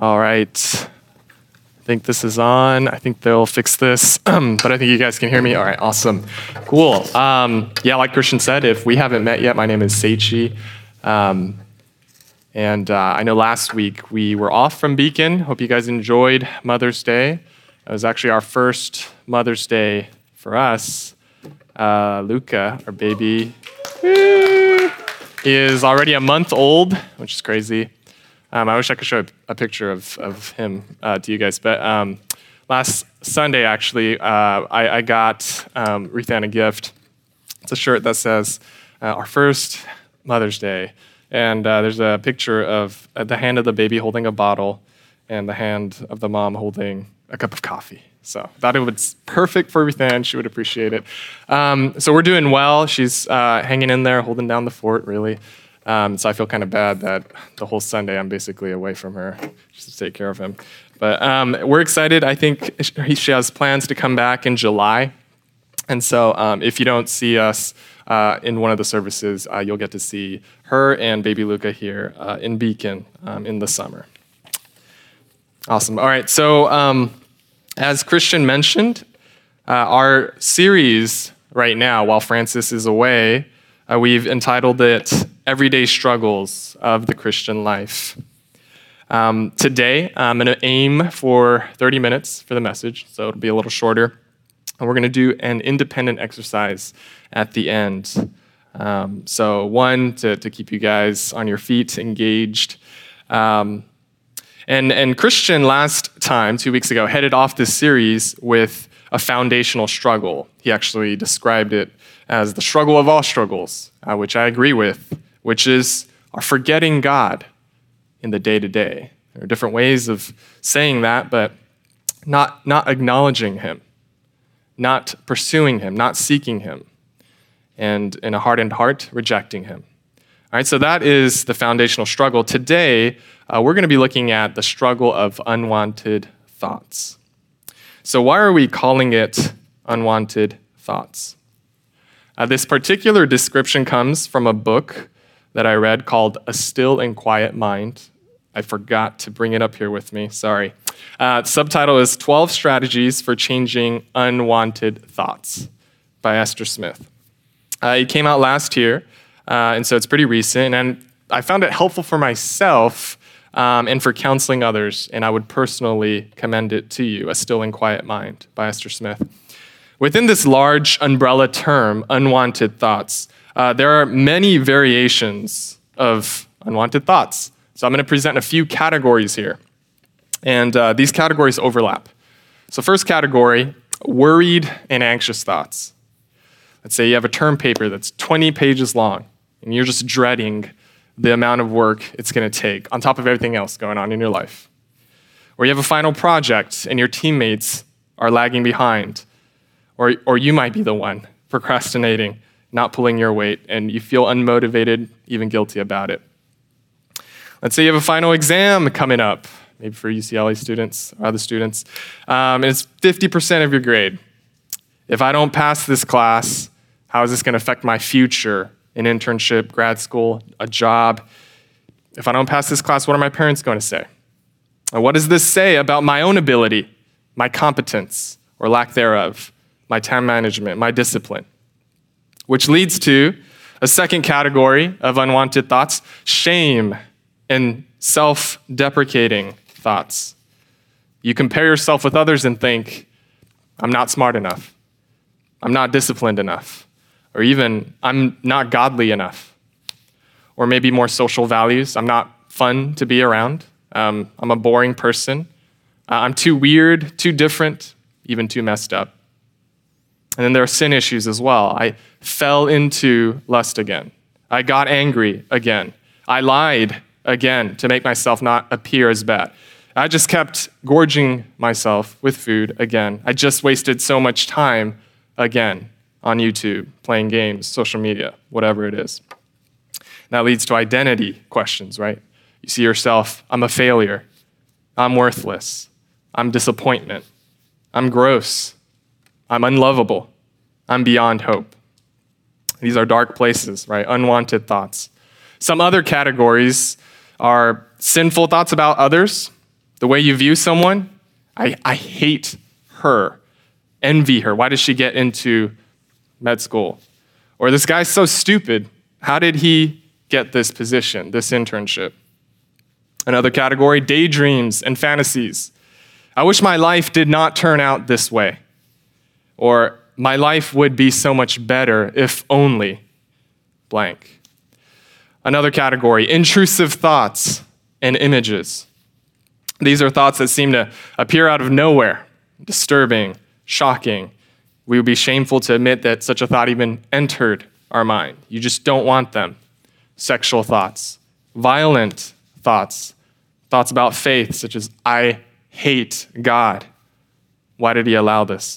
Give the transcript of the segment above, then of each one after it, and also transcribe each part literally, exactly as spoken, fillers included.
All right. I think this is on. I think they'll fix this, but I think you guys can hear me. All right, awesome. Cool. Um, yeah, like Christian said, if we haven't met yet, my name is Seichi. Um, and uh, I know last week we were off from Beacon. Hope you guys enjoyed Mother's Day. It was actually our first Mother's Day for us. Uh, Luca, our baby, he is already a month old, which is crazy. Um, I wish I could show a picture of, of him uh, to you guys. But um, last Sunday, actually, uh, I, I got um, Ruthann a gift. It's a shirt that says, uh, our first Mother's Day. And uh, there's a picture of uh, the hand of the baby holding a bottle and the hand of the mom holding a cup of coffee. So I thought it was perfect for Ruthann. She would appreciate it. Um, so we're doing well. She's uh, hanging in there, holding down the fort, really. Um, so I feel kind of bad that the whole Sunday I'm basically away from her just to take care of him. But um, we're excited. I think she has plans to come back in July. And so um, if you don't see us uh, in one of the services, uh, you'll get to see her and baby Luca here uh, in Beacon um, in the summer. Awesome. All right. So um, as Christian mentioned, uh, our series right now, while Francis is away, uh, we've entitled it Everyday Struggles of the Christian Life. Um, today, I'm going to aim for thirty minutes for the message, so it'll be a little shorter. And we're going to do an independent exercise at the end. Um, so one, to, to keep you guys on your feet, engaged. Um, and, and Christian last time, two weeks ago, headed off this series with a foundational struggle. He actually described it as the struggle of all struggles, uh, which I agree with, which is our forgetting God in the day-to-day. There are different ways of saying that, but not, not acknowledging him, not pursuing him, not seeking him, and in a hardened heart, rejecting him. All right, so that is the foundational struggle. Today, uh, we're going to be looking at the struggle of unwanted thoughts. So why are we calling it unwanted thoughts? Uh, this particular description comes from a book that I read called A Still and Quiet Mind. I forgot to bring it up here with me, sorry. Uh, subtitle is twelve Strategies for Changing Unwanted Thoughts by Esther Smith. Uh, it came out last year, uh, and so it's pretty recent, and I found it helpful for myself um, and for counseling others, and I would personally commend it to you, A Still and Quiet Mind by Esther Smith. Within this large umbrella term, unwanted thoughts, uh, there are many variations of unwanted thoughts. So I'm going to present a few categories here. And uh, these categories overlap. So first category, worried and anxious thoughts. Let's say you have a term paper that's twenty pages long, and you're just dreading the amount of work it's going to take on top of everything else going on in your life. Or you have a final project, and your teammates are lagging behind. Or, or you might be the one procrastinating, not pulling your weight, and you feel unmotivated, even guilty about it. Let's say you have a final exam coming up, maybe for U C L A students or other students, um, and it's fifty percent of your grade. If I don't pass this class, how is this going to affect my future, an internship, grad school, a job? If I don't pass this class, what are my parents going to say? And what does this say about my own ability, my competence, or lack thereof? My time management, my discipline, which leads to a second category of unwanted thoughts, shame and self-deprecating thoughts. You compare yourself with others and think, I'm not smart enough, I'm not disciplined enough, or even I'm not godly enough, or maybe more social values, I'm not fun to be around, um, I'm a boring person, uh, I'm too weird, too different, even too messed up. And then there are sin issues as well. I fell into lust again. I got angry again. I lied again to make myself not appear as bad. I just kept gorging myself with food again. I just wasted so much time again on YouTube, playing games, social media, whatever it is. That leads to identity questions, right? You see yourself, I'm a failure. I'm worthless. I'm disappointment. I'm gross. I'm unlovable. I'm beyond hope. These are dark places, right? Unwanted thoughts. Some other categories are sinful thoughts about others, The way you view someone, I, I hate her, envy her. Why does she get into med school? Or this guy's so stupid. How did he get this position, this internship? Another category, daydreams and fantasies. I wish my life did not turn out this way. Or my life would be so much better if only blank. Another category, intrusive thoughts and images. These are thoughts that seem to appear out of nowhere, disturbing, shocking. We would be shameful to admit that such a thought even entered our mind. You just don't want them. Sexual thoughts, violent thoughts, thoughts about faith, such as, I hate God. Why did he allow this?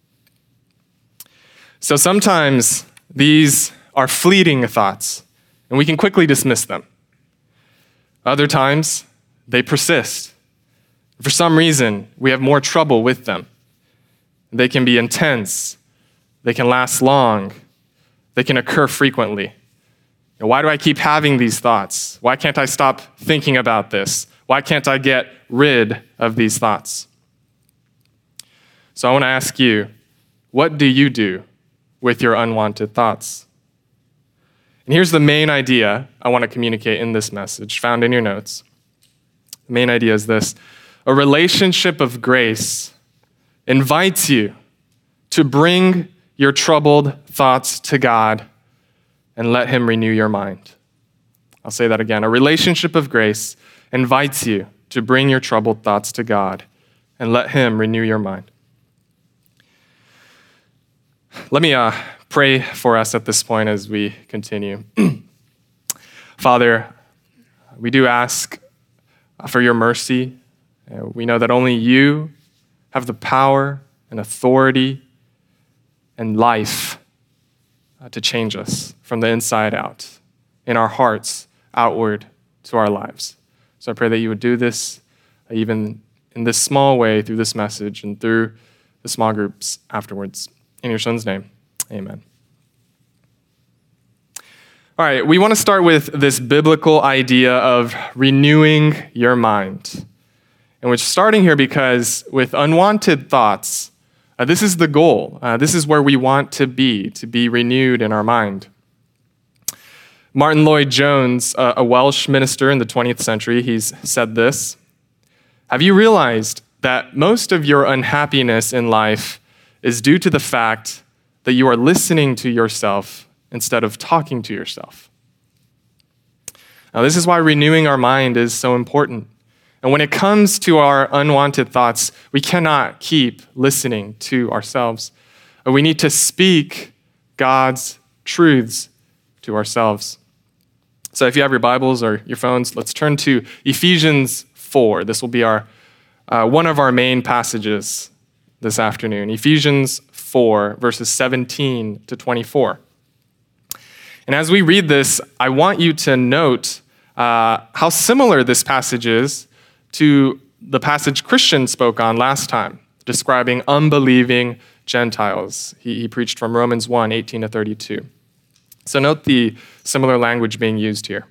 So sometimes these are fleeting thoughts, and we can quickly dismiss them. Other times, they persist. For some reason, we have more trouble with them. They can be intense. They can last long. They can occur frequently. Why do I keep having these thoughts? Why can't I stop thinking about this? Why can't I get rid of these thoughts? So I want to ask you, what do you do with your unwanted thoughts? And here's the main idea I want to communicate in this message, found in your notes. The main idea is this: a relationship of grace invites you to bring your troubled thoughts to God and let him renew your mind. I'll say that again. A relationship of grace invites you to bring your troubled thoughts to God and let him renew your mind. Let me uh, pray for us at this point as we continue. Father, we do ask for your mercy. Uh, we know that only you have the power and authority and life uh, to change us from the inside out, in our hearts, outward to our lives. So I pray that you would do this uh, even in this small way through this message and through the small groups afterwards. In your son's name, amen. All right, we want to start with this biblical idea of renewing your mind. And we're starting here because with unwanted thoughts, uh, this is the goal. Uh, this is where we want to be, to be renewed in our mind. Martin Lloyd-Jones, uh, a Welsh minister in the twentieth century, he's said this: have you realized that most of your unhappiness in life is due to the fact that you are listening to yourself instead of talking to yourself? Now, this is why renewing our mind is so important. And when it comes to our unwanted thoughts, we cannot keep listening to ourselves. We need to speak God's truths to ourselves. So if you have your Bibles or your phones, let's turn to Ephesians four. This will be our uh, one of our main passages this afternoon. Ephesians four, verses seventeen to twenty-four. And as we read this, I want you to note uh, how similar this passage is to the passage Christian spoke on last time, describing unbelieving Gentiles. He, he preached from Romans one, eighteen to thirty-two. So note the similar language being used here.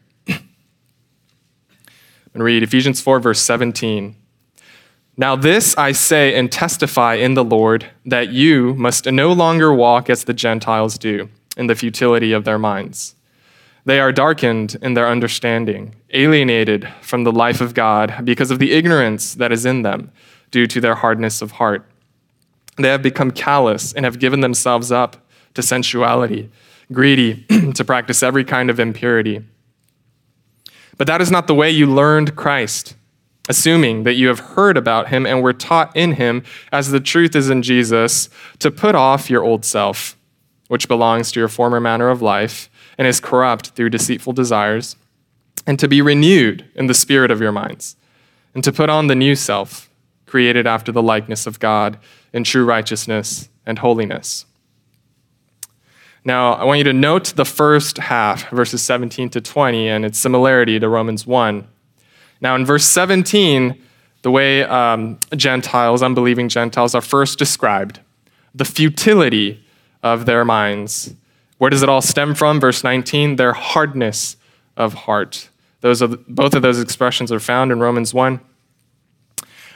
And read Ephesians four, verse seventeen. Now this I say and testify in the Lord, that you must no longer walk as the Gentiles do, in the futility of their minds. They are darkened in their understanding, alienated from the life of God because of the ignorance that is in them, due to their hardness of heart. They have become callous and have given themselves up to sensuality, greedy to practice every kind of impurity. But that is not the way you learned Christ, assuming that you have heard about him and were taught in him, as the truth is in Jesus, to put off your old self, which belongs to your former manner of life and is corrupt through deceitful desires, and to be renewed in the spirit of your minds, and to put on the new self, created after the likeness of God in true righteousness and holiness. Now, I want you to note the first half, verses seventeen to twenty, and its similarity to Romans one. Now, in verse seventeen, the way um, Gentiles, unbelieving Gentiles, are first described, the futility of their minds. Where does it all stem from? Verse nineteen, their hardness of heart. Those are the, both of those expressions are found in Romans one.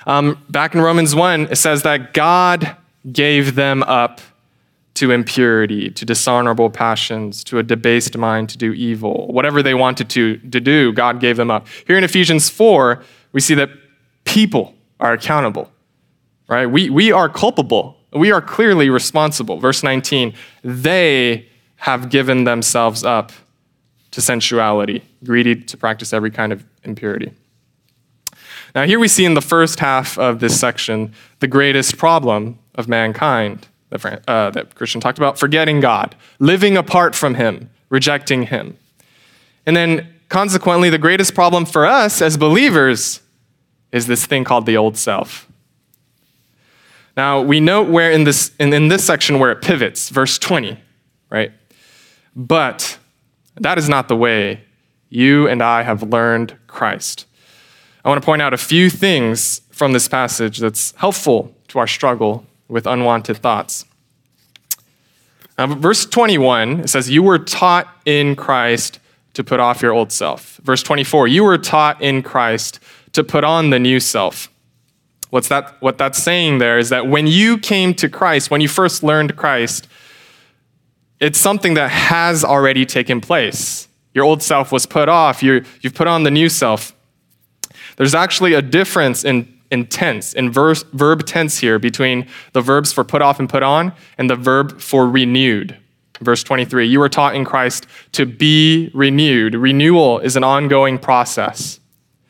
Um, back in Romans one, it says that God gave them up to impurity, to dishonorable passions, to a debased mind to do evil. Whatever they wanted to, to do, God gave them up. Here in Ephesians four, we see that people are accountable, right? We, we are culpable. We are clearly responsible. Verse nineteen, they have given themselves up to sensuality, greedy to practice every kind of impurity. Now here we see in the first half of this section the greatest problem of mankind that, uh, that Christian talked about, forgetting God, living apart from him, rejecting him. And then consequently, the greatest problem for us as believers is this thing called the old self. Now, we note where in this, in, in this section where it pivots, verse twenty, right? But that is not the way you and I have learned Christ. I want to point out a few things from this passage that's helpful to our struggle with unwanted thoughts. Now, verse twenty-one, it says, you were taught in Christ to put off your old self. Verse twenty-four, you were taught in Christ to put on the new self. What's that? What that's saying there is that when you came to Christ, when you first learned Christ, it's something that has already taken place. Your old self was put off. You're, you've put on the new self. There's actually a difference in, in tense, in verse, verb tense here between the verbs for put off and put on and the verb for renewed. Verse twenty-three, you were taught in Christ to be renewed. Renewal is an ongoing process.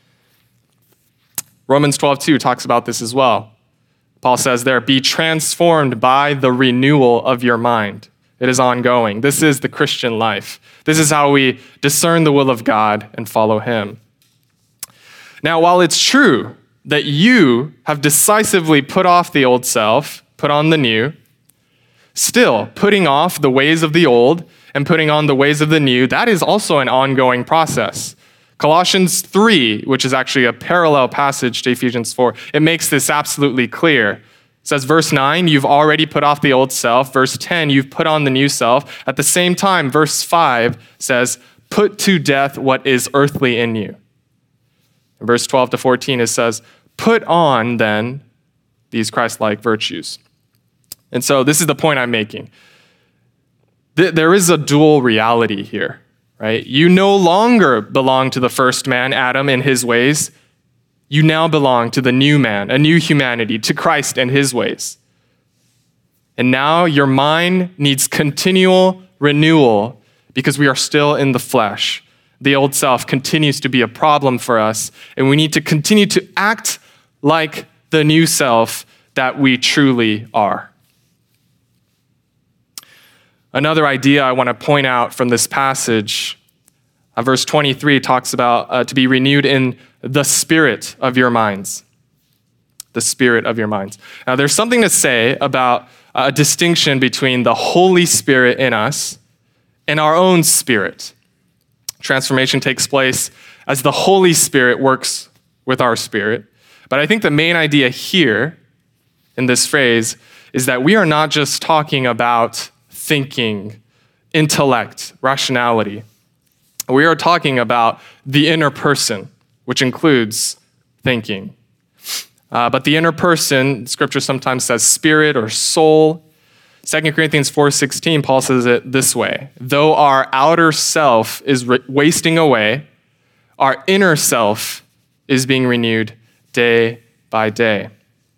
Romans twelve two talks about this as well. Paul says there, be transformed by the renewal of your mind. It is ongoing. This is the Christian life. This is how we discern the will of God and follow him. Now, while it's true that you have decisively put off the old self, put on the new, still putting off the ways of the old and putting on the ways of the new, that is also an ongoing process. Colossians three, which is actually a parallel passage to Ephesians four, it makes this absolutely clear. It says, verse nine, you've already put off the old self. Verse ten, you've put on the new self. At the same time, verse five says, put to death what is earthly in you. In verse twelve to fourteen, it says, put on, then, these Christ-like virtues. And so this is the point I'm making. There is a dual reality here. Right? You no longer belong to the first man, Adam, and his ways. You now belong to the new man, a new humanity, to Christ and his ways. And now your mind needs continual renewal because we are still in the flesh. The old self continues to be a problem for us, and we need to continue to act like the new self that we truly are. Another idea I want to point out from this passage, uh, verse twenty-three talks about uh, to be renewed in the spirit of your minds. The spirit of your minds. Now, there's something to say about a distinction between the Holy Spirit in us and our own spirit. Transformation takes place as the Holy Spirit works with our spirit. But I think the main idea here in this phrase is that we are not just talking about thinking, intellect, rationality. We are talking about the inner person, which includes thinking. Uh, but the inner person, Scripture sometimes says spirit or soul. Second Corinthians four sixteen, Paul says it this way, though our outer self is re- wasting away, our inner self is being renewed day by day.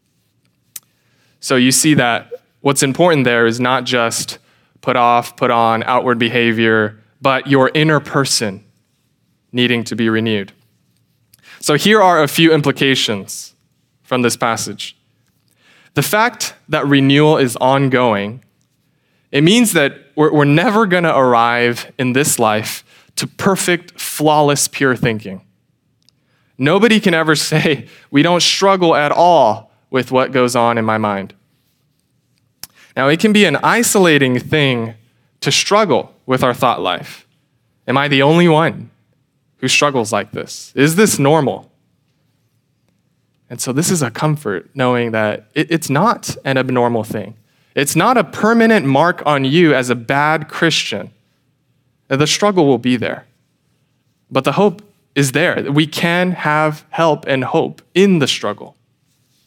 So you see that what's important there is not just put off, put on, outward behavior, but your inner person needing to be renewed. So here are a few implications from this passage. The fact that renewal is ongoing, it means that we're, we're never going to arrive in this life to perfect, flawless, pure thinking. Nobody can ever say, we don't struggle at all with what goes on in my mind. Now, it can be an isolating thing to struggle with our thought life. Am I the only one who struggles like this? Is this normal? And so this is a comfort, knowing that it, it's not an abnormal thing. It's not a permanent mark on you as a bad Christian. The struggle will be there. But the hope is there. We can have help and hope in the struggle.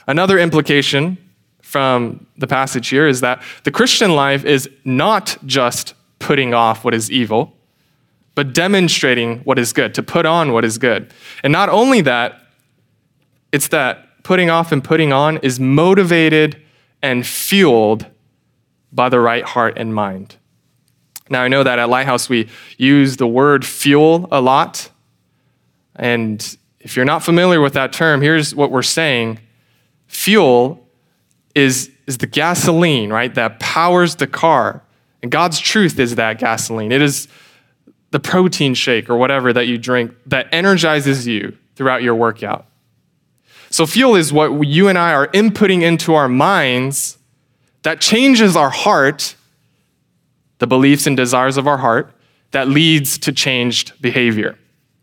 Another implication from the passage here is that the Christian life is not just putting off what is evil, but demonstrating what is good, to put on what is good. And not only that, it's that putting off and putting on is motivated and fueled by the right heart and mind. Now, I know that at Lighthouse we use the word fuel a lot. And if you're not familiar with that term, here's what we're saying. Fuel is, is the gasoline, right, that powers the car. And God's truth is that gasoline. It is the protein shake or whatever that you drink that energizes you throughout your workout. So fuel is what you and I are inputting into our minds that changes our heart, the beliefs and desires of our heart, that leads to changed behavior.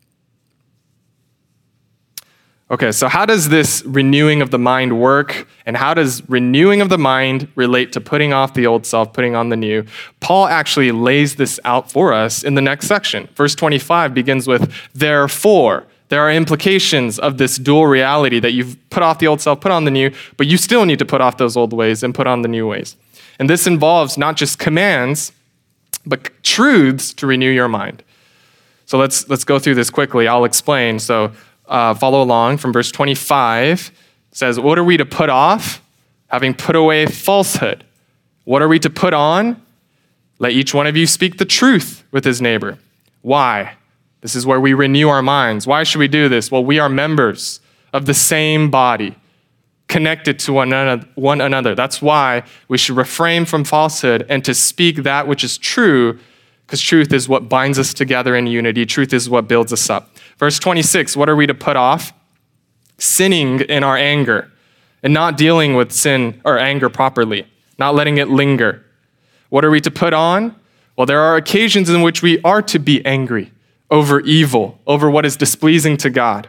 Okay, so how does this renewing of the mind work? And how does renewing of the mind relate to putting off the old self, putting on the new? Paul actually lays this out for us in the next section. Verse twenty-five begins with, therefore. There are implications of this dual reality that you've put off the old self, put on the new, but you still need to put off those old ways and put on the new ways. And this involves not just commands, but truths to renew your mind. So let's let's go through this quickly. I'll explain. So uh, follow along from verse twenty-five. It says, what are we to put off? Having put away falsehood. What are we to put on? Let each one of you speak the truth with his neighbor. Why? This is where we renew our minds. Why should we do this? Well, we are members of the same body, connected to one another. One another. That's why we should refrain from falsehood and to speak that which is true, because truth is what binds us together in unity. Truth is what builds us up. Verse twenty-six, what are we to put off? Sinning in our anger and not dealing with sin or anger properly, not letting it linger. What are we to put on? Well, there are occasions in which we are to be angry over evil, over what is displeasing to God.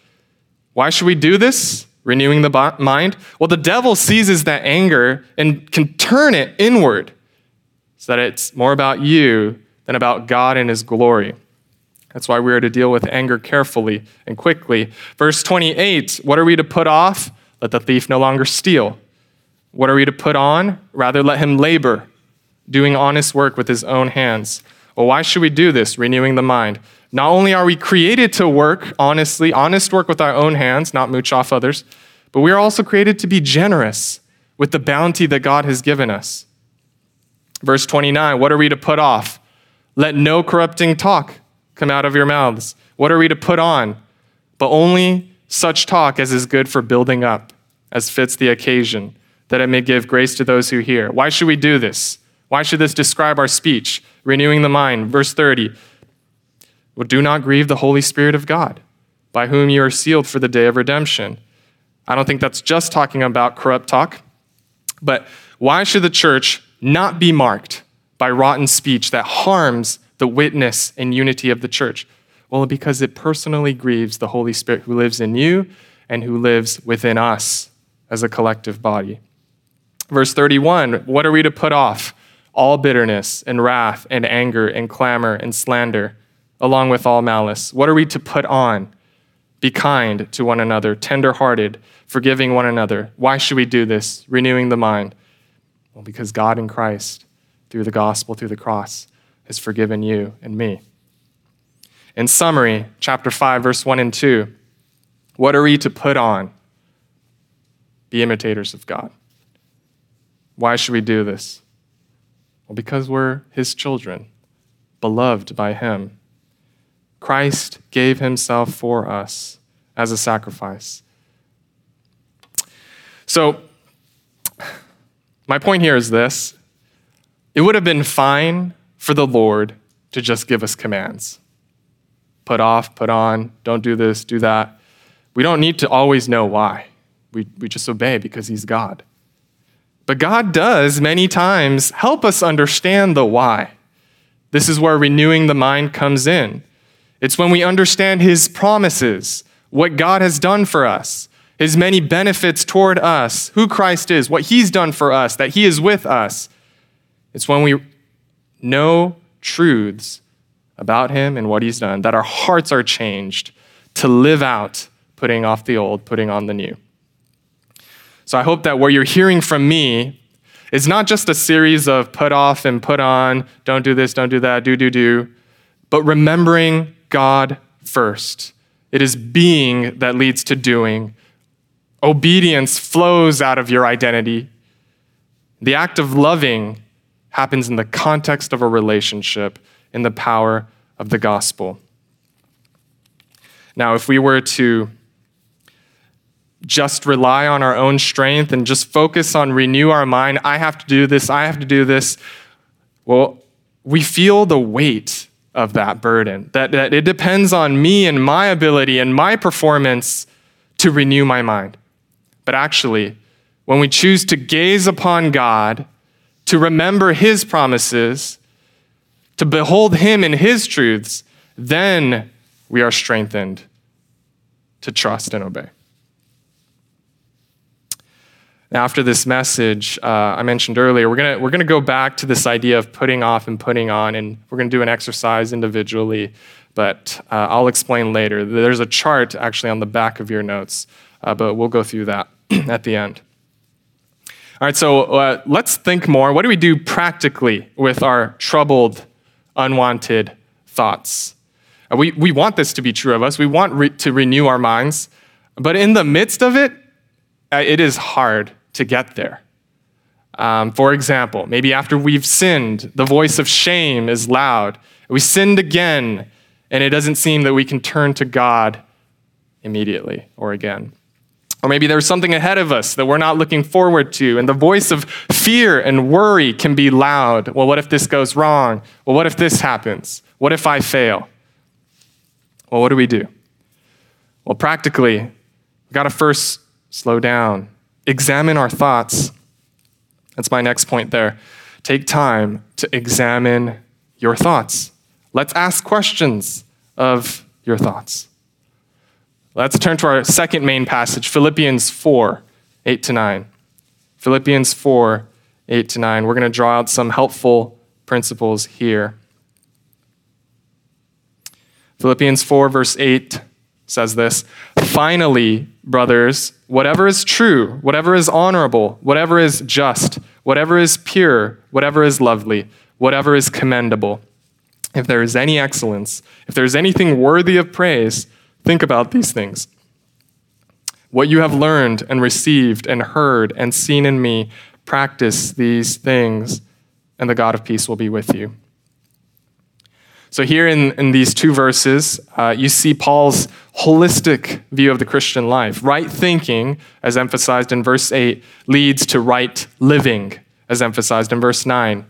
Why should we do this? Renewing the mind? Well, the devil seizes that anger and can turn it inward so that it's more about you than about God and his glory. That's why we are to deal with anger carefully and quickly. Verse twenty-eight, what are we to put off? Let the thief no longer steal. What are we to put on? Rather, let him labor, doing honest work with his own hands. Well, why should we do this? Renewing the mind. Not only are we created to work honestly, honest work with our own hands, not mooch off others, but we are also created to be generous with the bounty that God has given us. Verse twenty-nine, what are we to put off? Let no corrupting talk come out of your mouths. What are we to put on? But only such talk as is good for building up, as fits the occasion, that it may give grace to those who hear. Why should we do this? Why should this describe our speech? Renewing the mind. Verse thirty, well, do not grieve the Holy Spirit of God, by whom you are sealed for the day of redemption. I don't think that's just talking about corrupt talk, but why should the church not be marked by rotten speech that harms the witness and unity of the church? Well, because it personally grieves the Holy Spirit who lives in you and who lives within us as a collective body. Verse thirty-one, what are we to put off? All bitterness and wrath and anger and clamor and slander, along with all malice. What are we to put on? Be kind to one another, tender-hearted, forgiving one another. Why should we do this? Renewing the mind. Well, because God in Christ, through the gospel, through the cross, has forgiven you and me. In summary, chapter five, verse one and two, what are we to put on? Be imitators of God. Why should we do this? Well, because we're his children, beloved by him. Christ gave himself for us as a sacrifice. So, my point here is this. It would have been fine for the Lord to just give us commands. Put off, put on, don't do this, do that. We don't need to always know why. We, we just obey because he's God. But God does many times help us understand the why. This is where renewing the mind comes in. It's when we understand his promises, what God has done for us, his many benefits toward us, who Christ is, what he's done for us, that he is with us. It's when we know truths about him and what he's done, that our hearts are changed to live out putting off the old, putting on the new. So I hope that what you're hearing from me is not just a series of put off and put on, don't do this, don't do that, do, do, do, but remembering God first. It is being that leads to doing. Obedience flows out of your identity. The act of loving happens in the context of a relationship, in the power of the gospel. Now, if we were to just rely on our own strength and just focus on renew our mind, I have to do this, I have to do this, well, we feel the weight of that burden, that, that it depends on me and my ability and my performance to renew my mind. But actually, when we choose to gaze upon God, to remember his promises, to behold him in his truths, then we are strengthened to trust and obey. Now, after this message, uh, I mentioned earlier, we're gonna we're gonna go back to this idea of putting off and putting on, and we're gonna do an exercise individually, but uh, I'll explain later. There's a chart actually on the back of your notes, uh, but we'll go through that at the end. All right, so uh, let's think more. What do we do practically with our troubled, unwanted thoughts? Uh, we, we want this to be true of us. We want re- to renew our minds, but in the midst of it, uh, it is hard to get there. Um, for example, maybe after we've sinned, the voice of shame is loud. We sinned again, and it doesn't seem that we can turn to God immediately or again. Or maybe there's something ahead of us that we're not looking forward to, and the voice of fear and worry can be loud. Well, what if this goes wrong? Well, what if this happens? What if I fail? Well, what do we do? Well, practically, we've got to first slow down, examine our thoughts. That's my next point there. Take time to examine your thoughts. Let's ask questions of your thoughts. Let's turn to our second main passage, Philippians four, eight to nine. Philippians four, eight to nine. We're going to draw out some helpful principles here. Philippians four, verse eight says this, "Finally, brothers, whatever is true, whatever is honorable, whatever is just, whatever is pure, whatever is lovely, whatever is commendable, if there is any excellence, if there is anything worthy of praise, think about these things. What you have learned and received and heard and seen in me, practice these things, and the God of peace will be with you." So here in, in these two verses, uh, you see Paul's holistic view of the Christian life. Right thinking, as emphasized in verse eight, leads to right living, as emphasized in verse nine.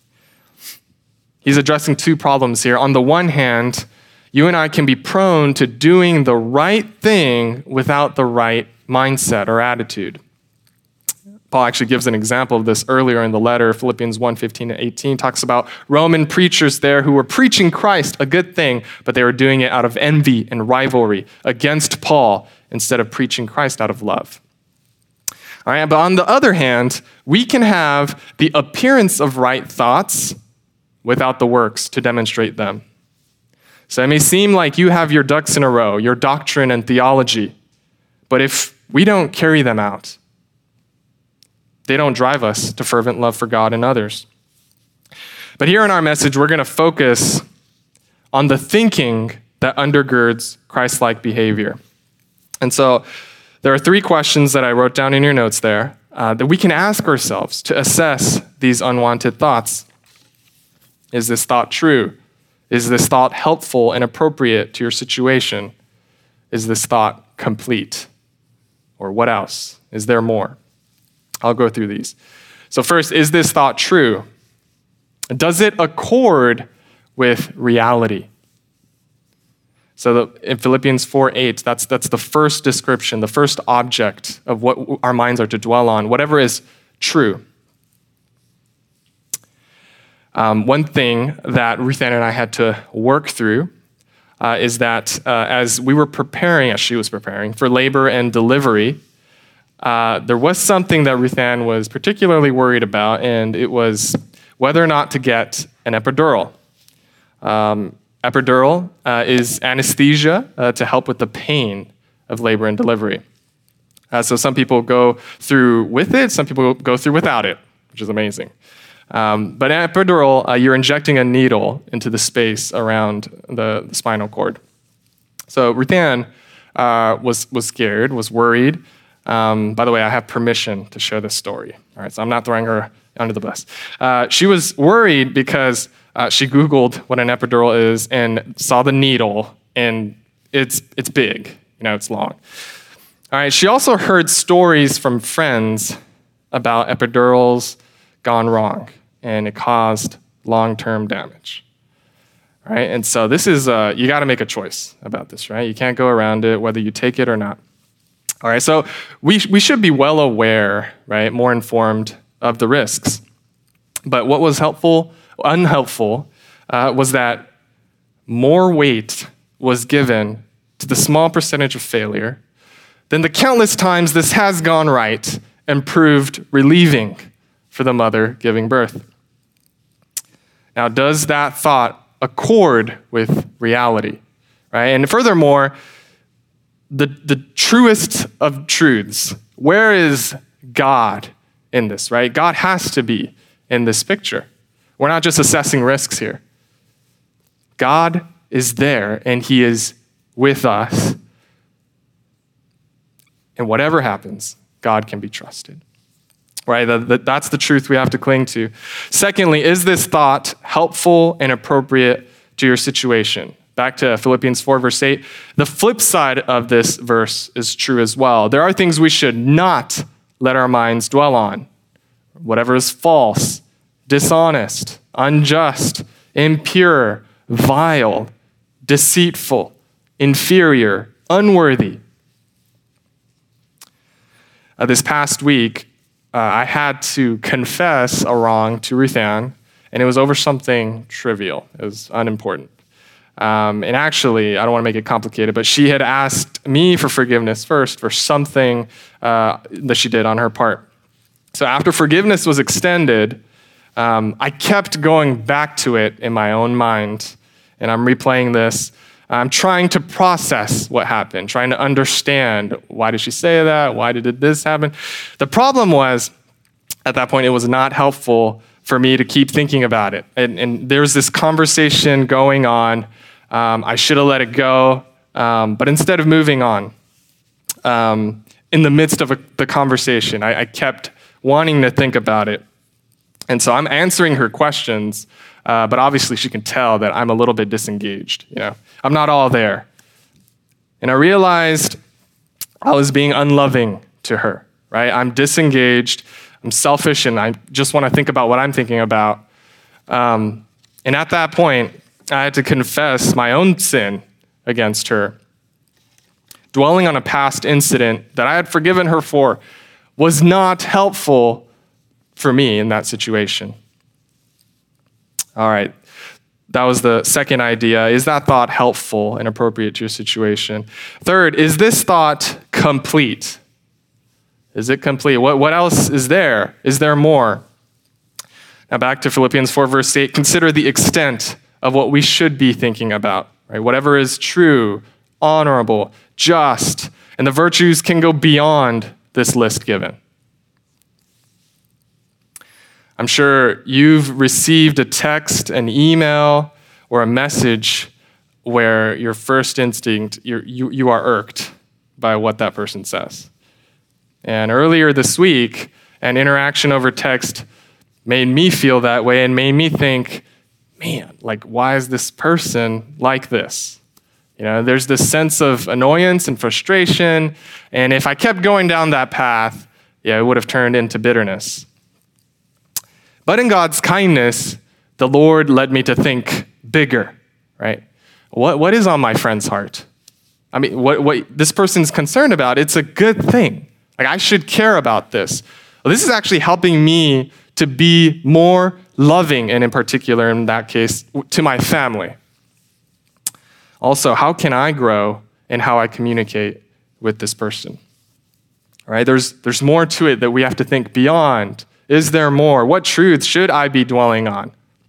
He's addressing two problems here. On the one hand, you and I can be prone to doing the right thing without the right mindset or attitude. Paul actually gives an example of this earlier in the letter. Philippians one, fifteen to eighteen talks about Roman preachers there who were preaching Christ, a good thing, but they were doing it out of envy and rivalry against Paul instead of preaching Christ out of love. All right, but on the other hand, we can have the appearance of right thoughts without the works to demonstrate them. So it may seem like you have your ducks in a row, your doctrine and theology, but if we don't carry them out, they don't drive us to fervent love for God and others. But here in our message, we're going to focus on the thinking that undergirds Christ-like behavior. And so there are three questions that I wrote down in your notes there uh, that we can ask ourselves to assess these unwanted thoughts. Is this thought true? Is this thought helpful and appropriate to your situation? Is this thought complete? Or what else? Is there more? I'll go through these. So first, is this thought true? Does it accord with reality? So the, in Philippians four eight, that's, that's the first description, the first object of what our minds are to dwell on, whatever is true. Um, one thing that Ruth Ann and I had to work through uh, is that uh, as we were preparing, as she was preparing for labor and delivery, uh, there was something that Ruth Ann was particularly worried about, and it was whether or not to get an epidural. Um, epidural uh, is anesthesia uh, to help with the pain of labor and delivery. Uh, so some people go through with it, some people go through without it, which is amazing. Um, but an epidural, uh, you're injecting a needle into the space around the, the spinal cord. So Ruth Ann uh, was, was scared, was worried. Um, by the way, I have permission to share this story. All right, so I'm not throwing her under the bus. Uh, she was worried because uh, she Googled what an epidural is and saw the needle, and it's it's big, you know, it's long. All right, she also heard stories from friends about epidurals gone wrong, and it caused long-term damage. All right, and so this is, uh, you got to make a choice about this, right? You can't go around it, whether you take it or not. All right, so we, we should be well aware, right, more informed of the risks. But what was helpful, unhelpful, uh, was that more weight was given to the small percentage of failure than the countless times this has gone right and proved relieving for the mother giving birth. Now, does that thought accord with reality, right? And furthermore, the, the truest of truths, where is God in this, right? God has to be in this picture. We're not just assessing risks here. God is there, and he is with us. And whatever happens, God can be trusted. Right? That's the truth we have to cling to. Secondly, is this thought helpful and appropriate to your situation? Back to Philippians four, verse eight. The flip side of this verse is true as well. There are things we should not let our minds dwell on. Whatever is false, dishonest, unjust, impure, vile, deceitful, inferior, unworthy. Uh, this past week, Uh, I had to confess a wrong to Ruth Ann, and it was over something trivial. It was unimportant. Um, and actually, I don't want to make it complicated, but she had asked me for forgiveness first for something uh, that she did on her part. So after forgiveness was extended, um, I kept going back to it in my own mind, and I'm replaying this. I'm trying to process what happened, trying to understand, why did she say that? Why did this happen? The problem was, at that point, it was not helpful for me to keep thinking about it. And, and there's this conversation going on. Um, I should have let it go. Um, but instead of moving on, um, in the midst of a, the conversation, I, I kept wanting to think about it. And so I'm answering her questions, uh, but obviously she can tell that I'm a little bit disengaged. You know, I'm not all there. And I realized I was being unloving to her, right? I'm disengaged, I'm selfish, and I just want to think about what I'm thinking about. Um, and at that point, I had to confess my own sin against her. Dwelling on a past incident that I had forgiven her for was not helpful for me in that situation. All right, that was the second idea. Is that thought helpful and appropriate to your situation? Third, is this thought complete? Is it complete? What, what else is there? Is there more? Now back to Philippians four, verse eight. Consider the extent of what we should be thinking about. Right? Whatever is true, honorable, just, and the virtues can go beyond this list given. I'm sure you've received a text, an email, or a message where your first instinct, you're, you, you are irked by what that person says. And earlier this week, an interaction over text made me feel that way and made me think, man, like, why is this person like this? You know, there's this sense of annoyance and frustration, and if I kept going down that path, yeah, it would have turned into bitterness. But in God's kindness, the Lord led me to think bigger, right? What what is on my friend's heart? I mean, what what this person's concerned about, it's a good thing. Like, I should care about this. Well, this is actually helping me to be more loving, and in particular, in that case, to my family. Also, how can I grow in how I communicate with this person? All right, there's there's more to it that we have to think beyond. Is there more? What truths should I be dwelling on?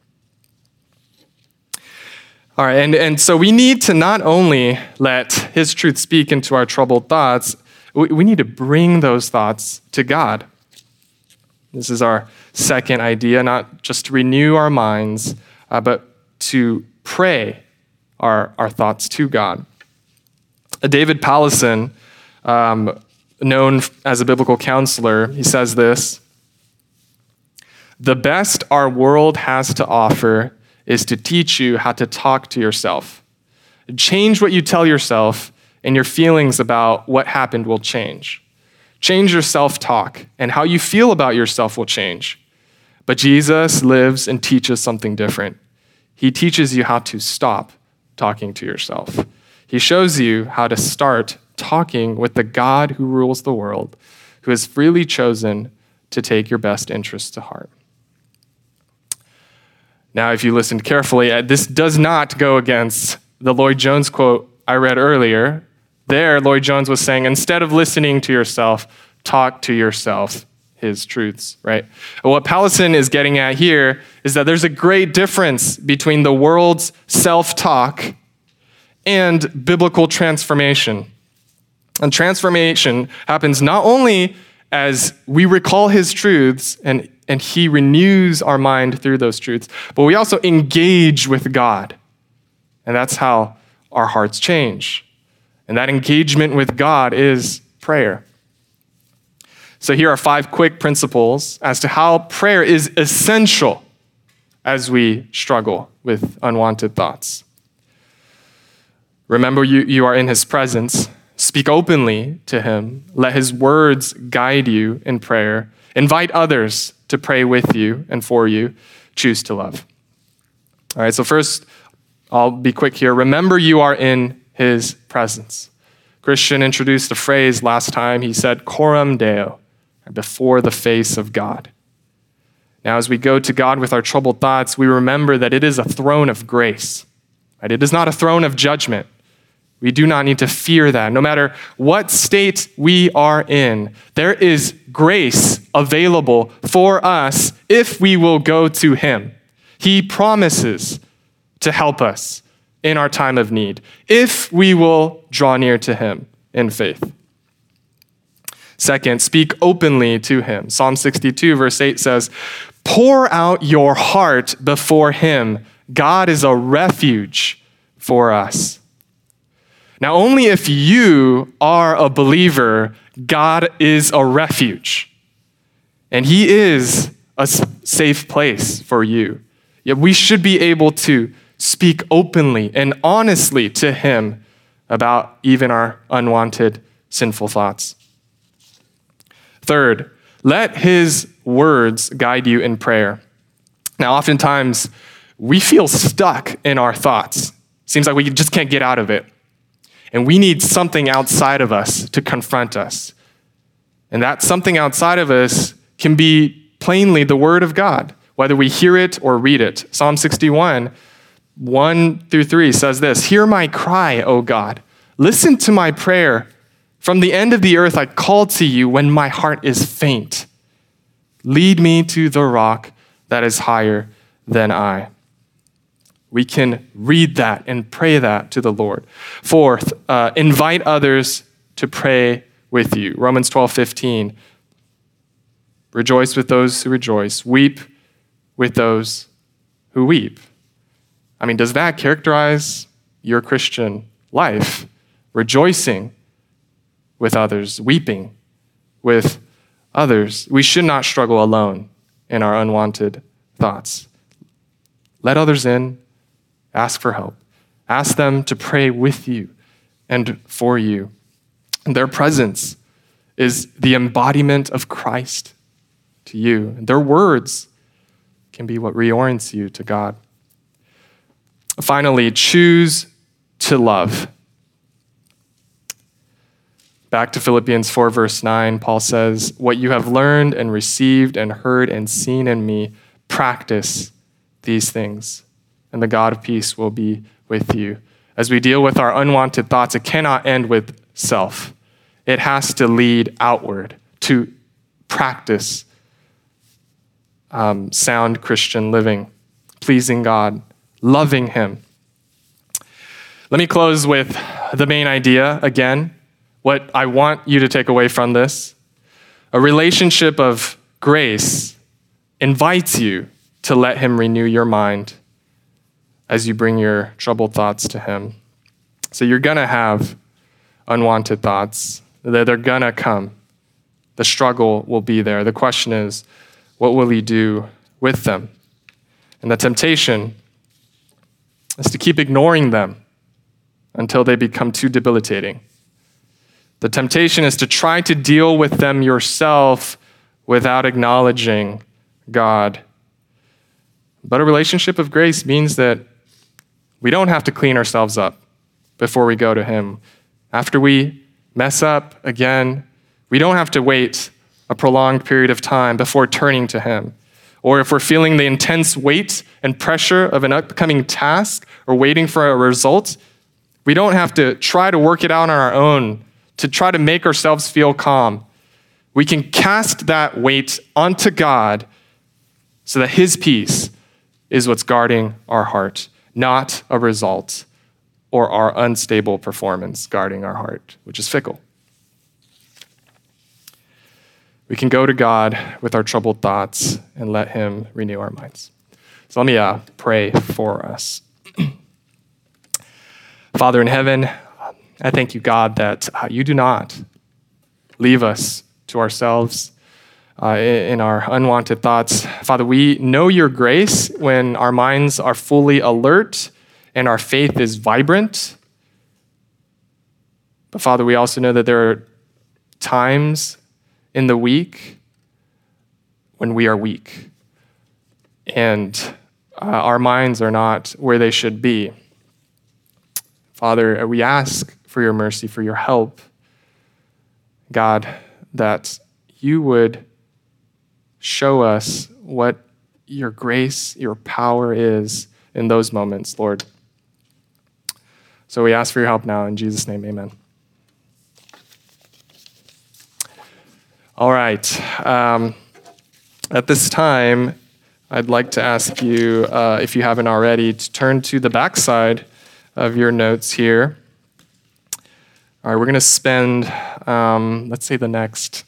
All right, and, and so we need to not only let his truth speak into our troubled thoughts, we, we need to bring those thoughts to God. This is our second idea, not just to renew our minds, uh, but to pray our, our thoughts to God. David Pallison, um, known as a biblical counselor, he says this: "The best our world has to offer is to teach you how to talk to yourself. Change what you tell yourself, and your feelings about what happened will change. Change your self-talk, and how you feel about yourself will change. But Jesus lives and teaches something different. He teaches you how to stop talking to yourself. He shows you how to start talking with the God who rules the world, who has freely chosen to take your best interests to heart." Now, if you listened carefully, this does not go against the Lloyd Jones quote I read earlier. There, Lloyd Jones was saying, instead of listening to yourself, talk to yourself his truths, right? And what Pallison is getting at here is that there's a great difference between the world's self-talk and biblical transformation. And transformation happens not only as we recall his truths and, and he renews our mind through those truths, but we also engage with God. And that's how our hearts change. And that engagement with God is prayer. So here are five quick principles as to how prayer is essential as we struggle with unwanted thoughts. Remember, you, you are in his presence. Speak openly to him. Let his words guide you in prayer. Invite others to pray with you and for you. Choose to love. All right, so first, I'll be quick here. Remember, you are in his presence. Christian introduced the phrase last time. He said, coram Deo, before the face of God. Now, as we go to God with our troubled thoughts, we remember that it is a throne of grace. Right? It is not a throne of judgment. We do not need to fear that. No matter what state we are in, there is grace available for us if we will go to him. He promises to help us in our time of need if we will draw near to him in faith. Second, speak openly to him. Psalm sixty-two, verse eight says, "Pour out your heart before him. God is a refuge for us." Now, only if you are a believer, God is a refuge. And he is a safe place for you. Yet we should be able to speak openly and honestly to him about even our unwanted sinful thoughts. Third, let his words guide you in prayer. Now, oftentimes, we feel stuck in our thoughts. Seems like we just can't get out of it. And we need something outside of us to confront us. And that something outside of us can be plainly the word of God, whether we hear it or read it. Psalm sixty-one, one through three says this: "Hear my cry, O God. Listen to my prayer. From the end of the earth I call to you when my heart is faint. Lead me to the rock that is higher than I." We can read that and pray that to the Lord. Fourth, uh, invite others to pray with you. Romans twelve fifteen. Rejoice with those who rejoice. Weep with those who weep. I mean, does that characterize your Christian life? Rejoicing with others, weeping with others. We should not struggle alone in our unwanted thoughts. Let others in. Ask for help. Ask them to pray with you and for you. And their presence is the embodiment of Christ to you. And their words can be what reorients you to God. Finally, choose to love. Back to Philippians four, verse nine, Paul says, "What you have learned and received and heard and seen in me, practice these things, and the God of peace will be with you." As we deal with our unwanted thoughts, it cannot end with self. It has to lead outward to practice um, sound Christian living, pleasing God, loving him. Let me close with the main idea again. what I want you to take away from this, a relationship of grace invites you to let him renew your mind as you bring your troubled thoughts to him. So you're going to have unwanted thoughts. They're, they're going to come. The struggle will be there. The question is, what will he do with them? And the temptation is to keep ignoring them until they become too debilitating. The temptation is to try to deal with them yourself without acknowledging God. But a relationship of grace means that we don't have to clean ourselves up before we go to him. After we mess up again, we don't have to wait a prolonged period of time before turning to him. Or if we're feeling the intense weight and pressure of an upcoming task or waiting for a result, we don't have to try to work it out on our own to try to make ourselves feel calm. We can cast that weight onto God so that his peace is what's guarding our heart, not a result or our unstable performance guarding our heart, which is fickle. We can go to God with our troubled thoughts and let him renew our minds. So let me uh, pray for us. Father in heaven, I thank you, God, that uh, you do not leave us to ourselves uh, in our unwanted thoughts. Father, we know your grace when our minds are fully alert and our faith is vibrant. But Father, we also know that there are times in the week when we are weak and uh, our minds are not where they should be. Father, we ask for your mercy, for your help, God, that you would show us what your grace, your power is in those moments, Lord. So we ask for your help now. In Jesus' name, amen. All right. Um, at this time, I'd like to ask you, uh, if you haven't already, to turn to the backside of your notes here. All right, we're going to spend, um, let's say, the next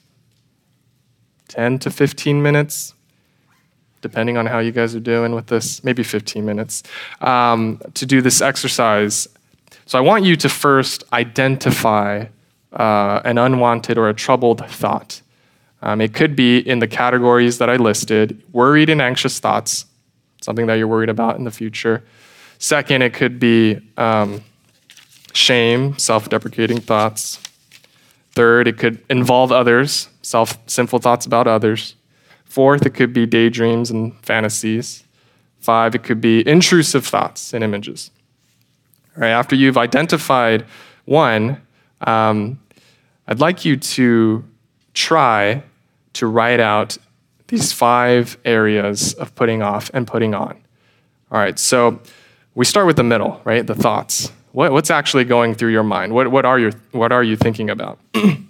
ten to fifteen minutes, depending on how you guys are doing with this, maybe fifteen minutes, um, to do this exercise. So I want you to first identify uh, an unwanted or a troubled thought. Um, it could be in the categories that I listed: worried and anxious thoughts, something that you're worried about in the future. Second, it could be um, shame, self-deprecating thoughts. Third, it could involve others, self sinful thoughts about others. Fourth, it could be daydreams and fantasies. Five, it could be intrusive thoughts and images. All right, after you've identified one, um, I'd like you to try to write out these five areas of putting off and putting on. All right, so we start with the middle, right? The thoughts. What, what's actually going through your mind? What, what are your, what are you thinking about?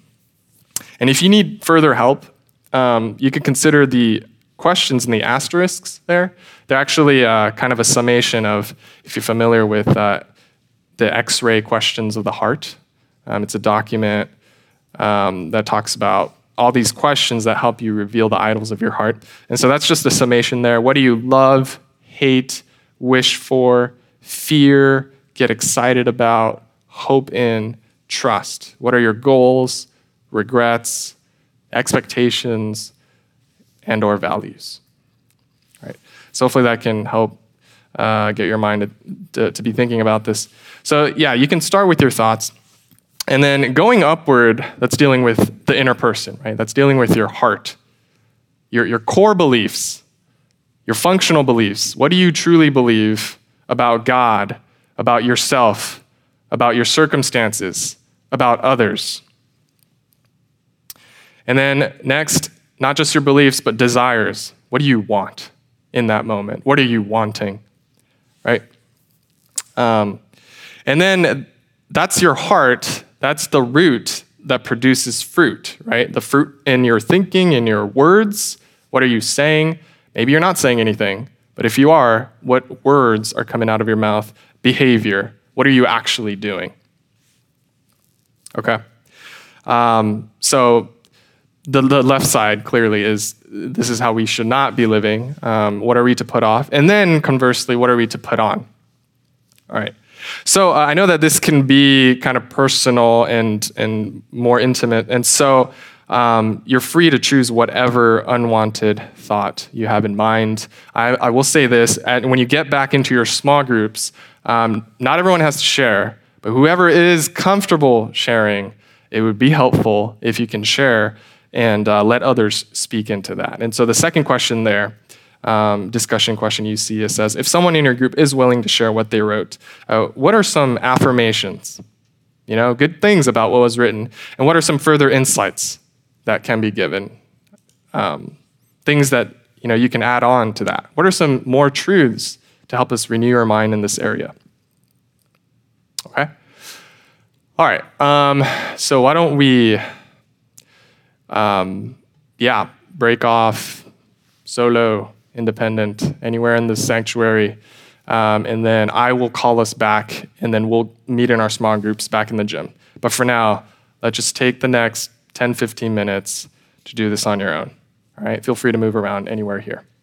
And if you need further help, um, you could consider the questions and the asterisks there. They're actually uh, kind of a summation of, if you're familiar with uh, the X-ray questions of the heart. Um, it's a document um, that talks about all these questions that help you reveal the idols of your heart. And so that's just a summation there. What do you love, hate, wish for, fear, get excited about, hope in, trust? What are your goals, regrets, expectations, and or values? All right. So hopefully that can help uh, get your mind to, to, to be thinking about this. So yeah, you can start with your thoughts. And then going upward, that's dealing with the inner person, right? That's dealing with your heart, your, your core beliefs, your functional beliefs. What do you truly believe about God, about yourself, about your circumstances, about others? And then next, not just your beliefs, but desires. What do you want in that moment? What are you wanting, right? Um, and then that's your heart. That's the root that produces fruit, right? The fruit in your thinking, in your words. What are you saying? Maybe you're not saying anything, but if you are, what words are coming out of your mouth? Behavior. What are you actually doing? Okay. Um, so the, the left side clearly is this is how we should not be living. Um, what are we to put off? And then conversely, what are we to put on? All right. So uh, I know that this can be kind of personal and and more intimate, and so um, you're free to choose whatever unwanted thought you have in mind. I, I will say this: and when you get back into your small groups, um, not everyone has to share, but whoever is comfortable sharing, it would be helpful if you can share and uh, let others speak into that. And so the second question there. Um, discussion question you see, it says, if someone in your group is willing to share what they wrote, uh, what are some affirmations, you know, good things about what was written, and what are some further insights that can be given, um, things that, you know, you can add on to that? What are some more truths to help us renew our mind in this area? Okay. All right. Um, so why don't we, um, yeah, break off solo, independent, anywhere in the sanctuary. Um, and then I will call us back, and then we'll meet in our small groups back in the gym. But for now, let's just take the next ten, fifteen minutes to do this on your own. All right? Feel free to move around anywhere here.